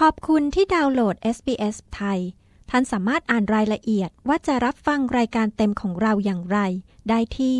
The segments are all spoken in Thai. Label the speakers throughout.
Speaker 1: ขอบคุณที่ดาวน์โหลด SBS ไทยท่านสามารถอ่านรายละเอียดว่าจะรับฟังรายการเต็มของเราอย่างไรได้ที่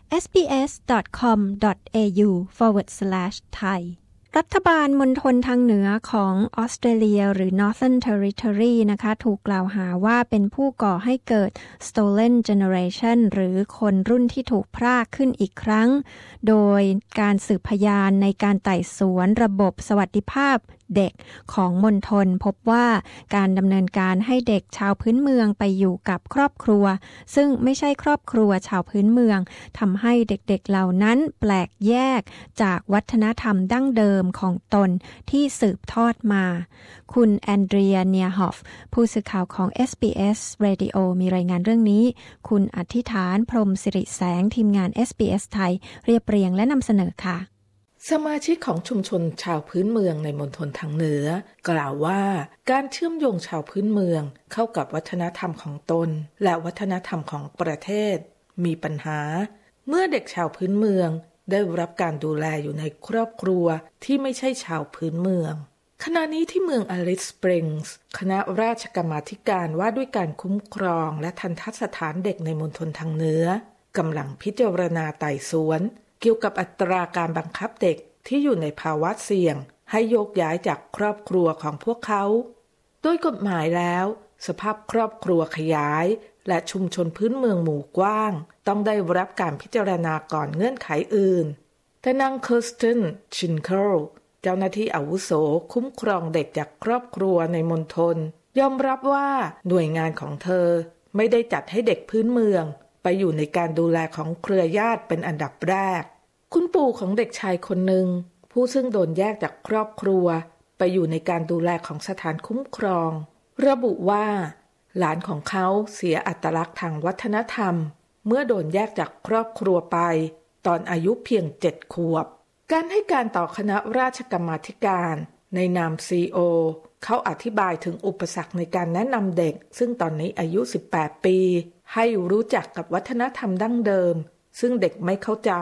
Speaker 1: sbs.com.au/thai รัฐบาลมณฑลทางเหนือของออสเตรเลียหรือ Northern Territory นะคะถูกกล่าวหาว่าเป็นผู้ก่อให้เกิด Stolen Generation หรือคนรุ่นที่ถูกพรากขึ้นอีกครั้งโดยการสืบพยานในการไต่สวนระบบสวัสดิภาพเด็กของมณฑลพบว่าการดำเนินการให้เด็กชาวพื้นเมืองไปอยู่กับครอบครัวซึ่งไม่ใช่ครอบครัวชาวพื้นเมืองทำให้เด็กๆเหล่านั้นแปลกแยกจากวัฒนธรรมดั้งเดิมของตนที่สืบทอดมาคุณแอนเดรียเนียฮอฟผู้สื่อข่าวของ SBS Radio มีรายงานเรื่องนี้คุณอธิษฐานพรหมสิริแสงทีมงาน SBS ไทยเรียบเรียงและนำเสนอค่ะ
Speaker 2: สมาชิกของชุมชนชาวพื้นเมืองในมณฑลทางเหนือกล่าวว่าการเชื่อมโยงชาวพื้นเมืองเข้ากับวัฒนธรรมของตนและวัฒนธรรมของประเทศมีปัญหาเมื่อเด็กชาวพื้นเมืองได้รับการดูแลอยู่ในครอบครัวที่ไม่ใช่ชาวพื้นเมืองขณะนี้ที่เมืองอลิสสปริงส์คณะราชกรรมาธิการว่าด้วยการคุ้มครองและทัณฑสถานเด็กในมณฑลทางเหนือกำลังพิจารณาไต่สวนเกี่ยวกับอัตราการบังคับเด็กที่อยู่ในภาวะเสี่ยงให้โยกย้ายจากครอบครัวของพวกเขาโดยกฎหมายแล้วสภาพครอบครัวขยายและชุมชนพื้นเมืองหมู่กว้างต้องได้รับการพิจารณาก่อนเงื่อนไขอื่นแต่นางเคิร์สตันชินเคิลเจ้าหน้าที่อาวุโสคุ้มครองเด็กจากครอบครัวในมณฑลยอมรับว่าหน่วยงานของเธอไม่ได้จัดให้เด็กพื้นเมืองไปอยู่ในการดูแลของเครือญาติเป็นอันดับแรกคุณปู่ของเด็กชายคนหนึ่งผู้ซึ่งโดนแยกจากครอบครัวไปอยู่ในการดูแลของสถานคุ้มครองระบุว่าหลานของเขาเสียอัตลักษณ์ทางวัฒนธรรมเมื่อโดนแยกจากครอบครัวไปตอนอายุเพียง7 ขวบการให้การต่อคณะราชกรรมาธิการในนาม CEO เขาอธิบายถึงอุปสรรคในการแนะนำเด็กซึ่งตอนนี้อายุ18 ปีให้รู้จักกับวัฒนธรรมดั้งเดิมซึ่งเด็กไม่เข้าใจ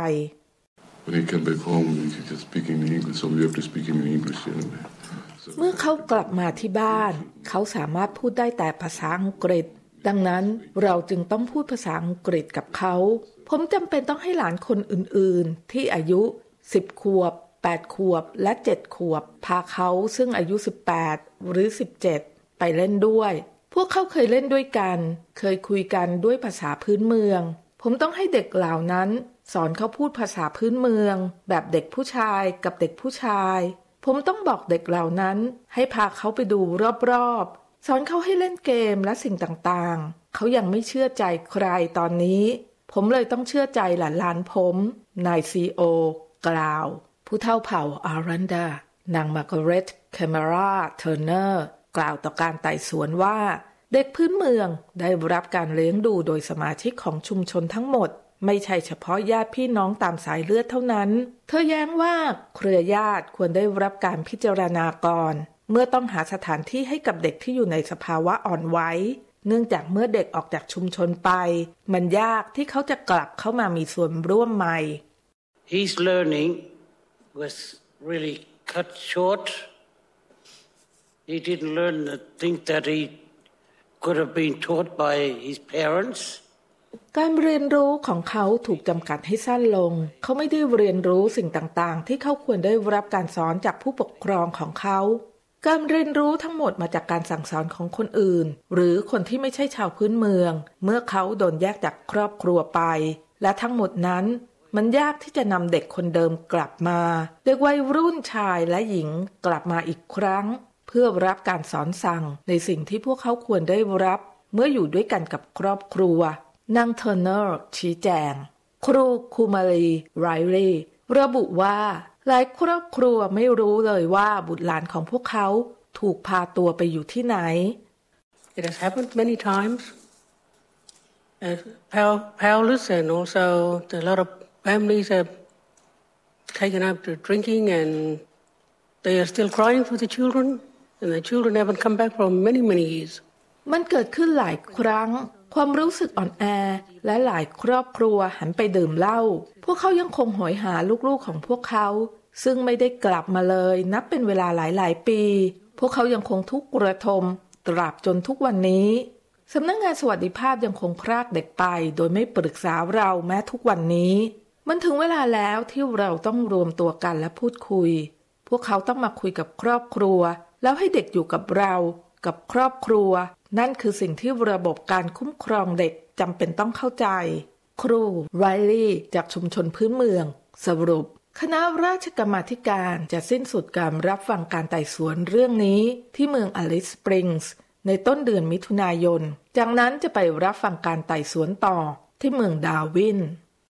Speaker 3: When he came back home, he just speaking in English, so we have to speak in English anyway.
Speaker 2: เมื่อเขากลับมาที่บ้านเขาสามารถพูดได้แต่ภาษาอังกฤษดังนั้นเราจึงต้องพูดภาษาอังกฤษกับเขาผมจำเป็นต้องให้หลานคนอื่นๆที่อายุ10 ขวบ8 ขวบและ7 ขวบพาเขาซึ่งอายุ18หรือ17ไปเล่นด้วยพวกเขาเคยเล่นด้วยกันเคยคุยกันด้วยภาษาพื้นเมืองผมต้องให้เด็กเหล่านั้นสอนเขาพูดภาษาพื้นเมืองแบบเด็กผู้ชายกับเด็กผู้ชายผมต้องบอกเด็กเหล่านั้นให้พาเขาไปดูรอบๆสอนเขาให้เล่นเกมและสิ่งต่างๆเขายังไม่เชื่อใจใครตอนนี้ผมเลยต้องเชื่อใจหลานๆผมนายซีโอกล่าวผู้เฒ่าเผ่าอารันดานางมาร์กาเร็ตแคมเมราเทอร์เนอร์กล่าวต่อการไต่สวนว่าเด็กพื้นเมืองได้รับการเลี้ยงดูโดยสมาชิกของชุมชนทั้งหมดไม่ใช่เฉพาะญาติพี่น้องตามสายเลือดเท่านั้นเธอแย้งว่าเครือญาติควรได้รับการพิจารณาก่อนเมื่อต้องหาสถานที่ให้กับเด็กที่อยู่ในสภาวะอ่อนไหวเนื่องจากเมื่อเด็กออกจากชุมชนไปมันยากที่เขาจะกลับเข้ามามีส่วนร่วมใหม่
Speaker 4: His learning was really cut short. He didn't learn the things that he could have been taught by his parents.
Speaker 2: การเรียนรู้ของเขาถูกจำกัดให้สั้นลงเขาไม่ได้เรียนรู้สิ่งต่างๆที่เขาควรได้รับการสอนจากผู้ปกครองของเขาการเรียนรู้ทั้งหมดมาจากการสั่งสอนของคนอื่นหรือคนที่ไม่ใช่ชาวพื้นเมืองเมื่อเขาโดนแยกจากครอบครัวไปและทั้งหมดนั้นมันยากที่จะนำเด็กคนเดิมกลับมาเด็กวัยรุ่นชายและหญิงกลับมาอีกครั้งเพื่อรับการสอนสั่งในสิ่งที่พวกเขาควรได้รับเมื่ออยู่ด้วยกันกับครอบครัวนางเทอร์เนอร์ชี้แจงครูคูมารีไรลี่ระบุว่าหลายครอบครัวไม่รู้เลยว่าบุตรหลานของพวกเขาถูกพาตัวไปอยู่ที่ไหน
Speaker 4: It has happened many times. Powerless and also a lot of families have taken up to drinking and they are still crying for the children and the children haven't come back for many years.
Speaker 2: มันเกิดขึ้นหลายครั้งความรู้สึกอ่อนแอและหลายครอบครัวหันไปดื่มเหล้าพวกเขายังคงโหยหาลูกๆของพวกเขาซึ่งไม่ได้กลับมาเลยนับเป็นเวลาหลายปีผวกเขายังคงทุกข์ระทมตราบจนทุกวันนี้สำนักงานสวัสดิภาพยังคงพรากเด็กไปโดยไม่ปรึกษาเราแม้ทุกวันนี้มันถึงเวลาแล้วที่เราต้องรวมตัวกันและพูดคุยพวกเขาต้องมาคุยกับครอบครัวแล้วให้เด็กอยู่กับเรากับครอบครัวนั่นคือสิ่งที่ระบบการคุ้มครองเด็กจำเป็นต้องเข้าใจครูไรลี่จากชุมชนพื้นเมืองสรุปคณะราชกรรมาธิการจะสิ้นสุดการรับฟังการไต่สวนเรื่องนี้ที่เมืองอลิสสปริงส์ในต้นเดือนมิถุนายนจากนั้นจะไปรับฟังการไต่สวนต่อที่เมืองดาร์วิน